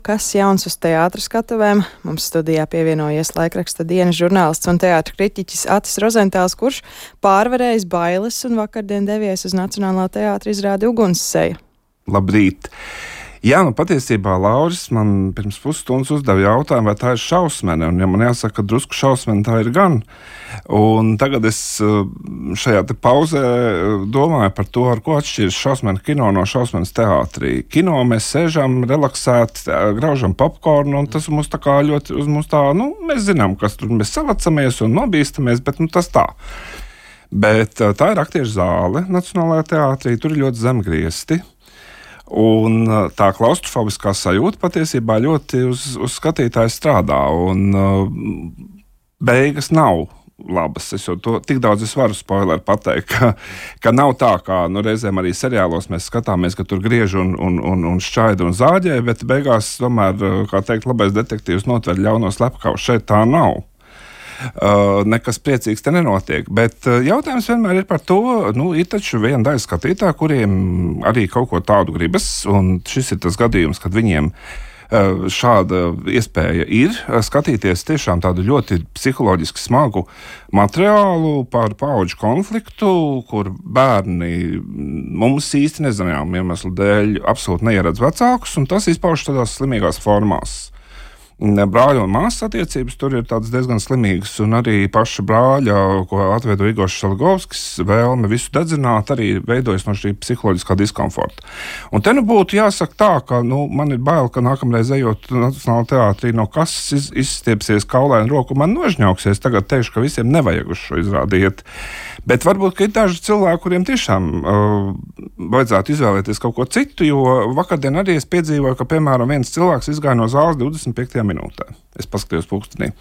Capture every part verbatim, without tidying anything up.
Kas jauns uz teātra skatuvēm? Mums studijā pievienojies laikraksta dienas žurnālists un teātra kritiķis Atis Rozentāls, kurš pārvarējis bailes un vakardien devies uz Nacionālā teātra izrādi Ugunsseja. Labrīt! Jā, nu patiesībā Lauris man pirms pusstundas uzdeva jautājumu, vai tā ir šausmene, un ja man jāsaka, ka drusku šausmene tā ir gan. Un tagad es šajā te pauzē domāju par to, ar ko atšķiras šausmene kino no šausmenes teātrī. Kino mēs sēžam relaksēti, graužam popkornu, un tas mums tā kā ļoti, uz mums tā, nu, mēs zinām, kas tur mēs salacamies un nobīstamies, bet nu tas tā. Bet tā ir aktieru zāle Nacionālajā teātrī, tur ir ļoti zemgriezti. Un tā klaustrofobiskā sajūta patiesībā ļoti uz, uz skatītāju strādā, un uh, beigas nav labas. Es jau to tik daudz es varu spoileri pateikt, ka, ka nav tā, kā nu, reizēm arī seriālos mēs skatāmies, ka tur griež un, un, un, un šķaida un zāģē, bet beigās tomēr, kā teikt, labais detektīvs notver ļauno slepkavu. Šeit tā nav. Uh, nekas priecīgs te nenotiek, bet uh, jautājums vienmēr ir par to, nu, ir taču viena daļa skatītāju, kuriem arī kaut ko tādu gribas, un šis ir tas gadījums, kad viņiem uh, šāda iespēja ir skatīties tiešām tādu ļoti psiholoģiski smagu materiālu par paudžu konfliktu, kur bērni mums īsti nezinām iemeslu dēļ absolūti neieredz vecākus, un tas izpauž tādās slimīgās formās. Brāļa un māsas attiecības tur ir tādas diezgan slimīgas, un arī paša brāļa, ko atveido Igors Šalgovskis, vēlme visu dedzināt, arī veidojas no šī psiholoģiskā diskomforta. Un te nu būtu jāsaka tā, ka nu, man ir bail, ka nākamreiz ejot Nacionālajā teātrī no kasas iz, izstiepsies kaulaina roku, man nožņauksies, tagad teikšu, ka visiem nevajag uz šo izrādiet. Bet varbūt, ka ir daži cilvēki, kuriem tiešām uh, vajadzētu izvēlēties kaut ko citu, jo vakardien arī es piedzīvoju, ka, piemēram, viens cilvēks izgāja no zāles divdesmit piektajā minūtē. Es paskatījos pulkstenī.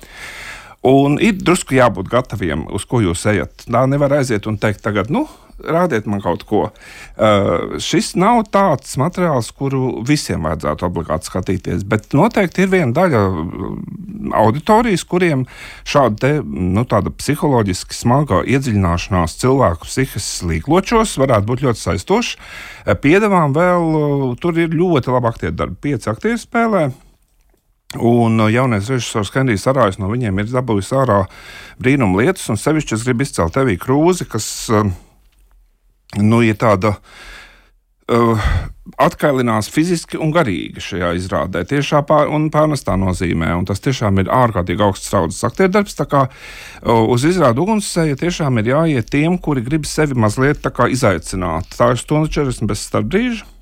Un ir drusku jābūt gataviem, uz ko jūs ejat. Tā nevar aiziet un teikt tagad, nu, rādiet man kaut ko. Uh, šis nav tāds materiāls, kuru visiem vajadzētu obligāti skatīties, bet noteikti ir viena daļa auditorijas, kuriem šāda te, nu, tāda psiholoģiski smaga iedziļināšanās cilvēku psihes līkločos varētu būt ļoti saistoša. Piedevām vēl, tur ir ļoti labi aktieru darbi. Pieci aktieri spēlē. Un jaunais režisors Henrijs Arājs no viņiem ir dabūjis ārā brīnuma lietas, un sevišķi es gribu izcelt Eviju Krūzi, kas nu, ir tāda uh, atkailinās fiziski un garīgi šajā izrādē, tiešā pār, un pārnestā nozīmē, un tas tiešām ir ārkārtīgi augsts raudzes aktierdarps, tā kā uh, uz izrādu Ugunsseja tiešām ir jāiet tiem, kuri grib sevi mazliet tā kā izaicināt. Tā ir stunda četrdesmit bez starpbrīža.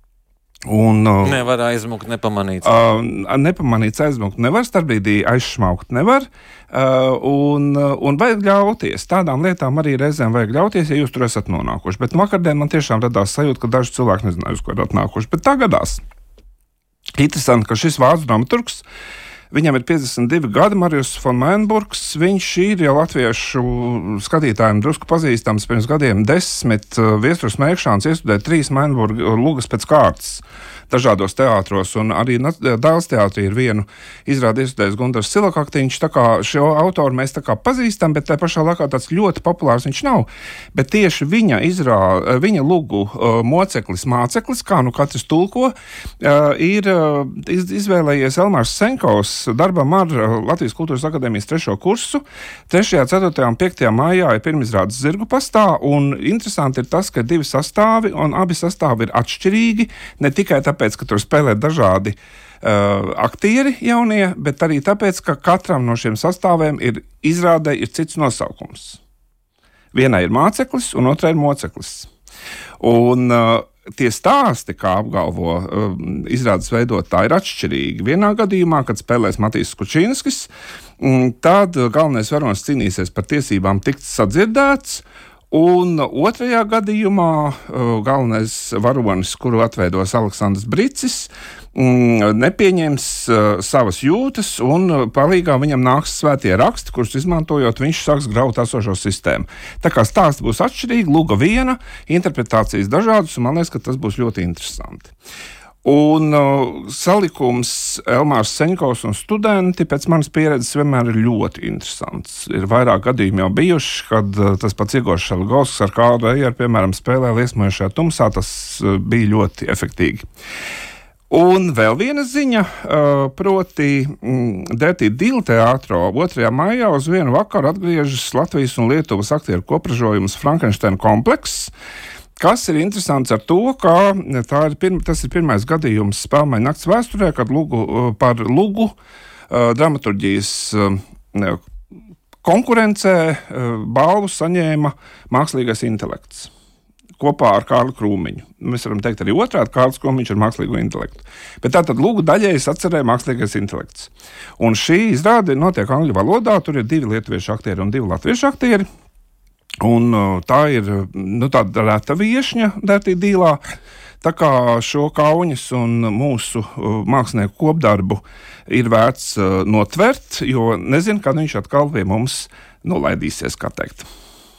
Un, uh, nevar aizmukt, nepamanīts. Uh, nepamanīts aizmukt nevar, starpbrīdī aizšmaukt nevar, uh, un, uh, un vajag ļauties. Tādām lietām arī reizēm vajag ļauties, ja jūs tur esat nonākuši. Bet vakardien man tiešām radās sajūta, ka daži cilvēki nezināja, uz ko ir atnākuši. Bet tā gadās. Interesanti, ka šis vācu dramaturgs, viņam ir piecdesmit divi gadi, Marijus von Mainburgs. Viņš ir jau latviešu skatītājiem drusku pazīstams. Pirms gadiem desmit Viestures Mēkšāns iestudēja trīs Mainburga lugas pēc kārtas dažādos teātros, un arī Dāles teātrī ir vienu izrādi iestudējis Gundars Silakaktiņš. Tā kā šo autoru mēs tā kā pazīstam, bet tā pašā laikā tāds ļoti populārs viņš nav. Bet tieši viņa, izrā, viņa lugu uh, moceklis, māceklis, kā nu katrs tulko, uh, ir uh, iz, izvēlējies Elmārs Senkovs darbam ar Latvijas Kultūras akadēmijas trešo kursu. trešajā, ceturtajā un piektajā maijā ir pirmizrādes Zirgu pastā, un interesanti ir tas, ka divi sastāvi, un abi sastāvi ir atšķirīgi, ne tikai tāpēc, ka tur spēlē dažādi uh, aktieri jaunie, bet arī tāpēc, ka katram no šiem sastāviem ir izrādē ir cits nosaukums. Vienai ir māceklis, un otrai ir moceklis. Un uh, tie stāsti, kā apgalvo uh, izrādes veidotāji, ir atšķirīgi. Vienā gadījumā, kad spēlēs Matīs Kučīnskis, um, tad galvenais varonis cīnīsies par tiesībām tikt sadzirdēts, un otrajā gadījumā uh, galvenais varonis, kuru atveidos Aleksandrs Bricis, mm, nepieņems uh, savas jūtas, un uh, palīgā viņam nāks svētie raksti, kurus izmantojot, viņš sāks graut esošo sistēmu. Tā kā stāsti būs atšķirīgi, luga viena, interpretācijas dažādas, un man liekas, ka tas būs ļoti interesanti. Un uh, salikums Elmārs Senkovs un studenti pēc manas pieredzes vienmēr ir ļoti interesants. Ir vairāk gadījumi jau bijuši, kad uh, tas pats Igors Šalgovskis ar Kāru Ejeru, piemēram, spēlē liesmojošajā tumsā, tas uh, bija ļoti efektīgi. Un vēl viena ziņa, proti Dirty Deal teātrā otrajā maijā uz vienu vakaru atgriežas Latvijas un Lietuvas aktieru kopražojums Frankensteina komplekss, kas ir interesants ar to, ka tā ir pirma, tas ir pirmais gadījums Spēlmaiņu nakts vēsturē, kad lugu, par lugu dramaturģijas konkurencē balvu saņēma mākslīgais intelekts. Kopā ar Kārli Krūmiņu. Mēs varam teikt arī otrādi, Kārlis Krūmiņš ar mākslīgo intelektu. Bet tātad lūgu daļējas atcerēja mākslīgais intelekts. Un šī izrāde notiek angļu valodā, tur ir divi lietuviešu aktieri un divi latviešu aktieri. Un tā ir, nu, tāda reta viešņa Dirty Dealā. Tā kā šo Kauņas un mūsu mākslinieku kopdarbu ir vērts notvert, jo nezinu, kad viņš atkal pie mums nolaidīsies, kā teikt.